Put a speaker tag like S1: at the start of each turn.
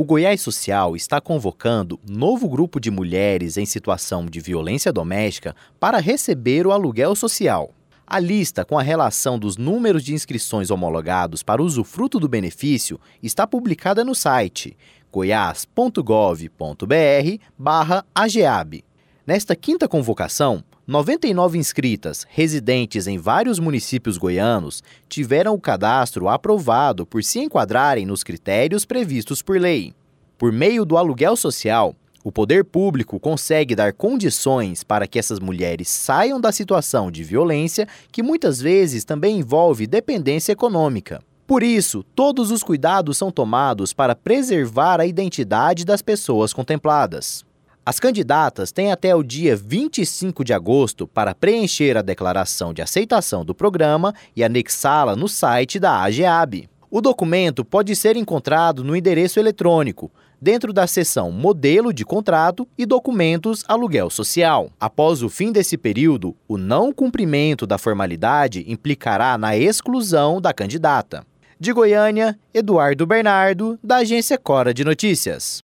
S1: O Goiás Social está convocando novo grupo de mulheres em situação de violência doméstica para receber o aluguel social. A lista com a relação dos números de inscrições homologados para usufruto do benefício está publicada no site goias.gov.br/ageab. Nesta quinta convocação, 99 inscritas, residentes em vários municípios goianos, tiveram o cadastro aprovado por se enquadrarem nos critérios previstos por lei. Por meio do aluguel social, o poder público consegue dar condições para que essas mulheres saiam da situação de violência, que muitas vezes também envolve dependência econômica. Por isso, todos os cuidados são tomados para preservar a identidade das pessoas contempladas. As candidatas têm até o dia 25 de agosto para preencher a declaração de aceitação do programa e anexá-la no site da AGEAB. O documento pode ser encontrado no endereço eletrônico, dentro da seção Modelo de Contrato e Documentos Aluguel Social. Após o fim desse período, o não cumprimento da formalidade implicará na exclusão da candidata. De Goiânia, Eduardo Bernardo, da Agência Cora de Notícias.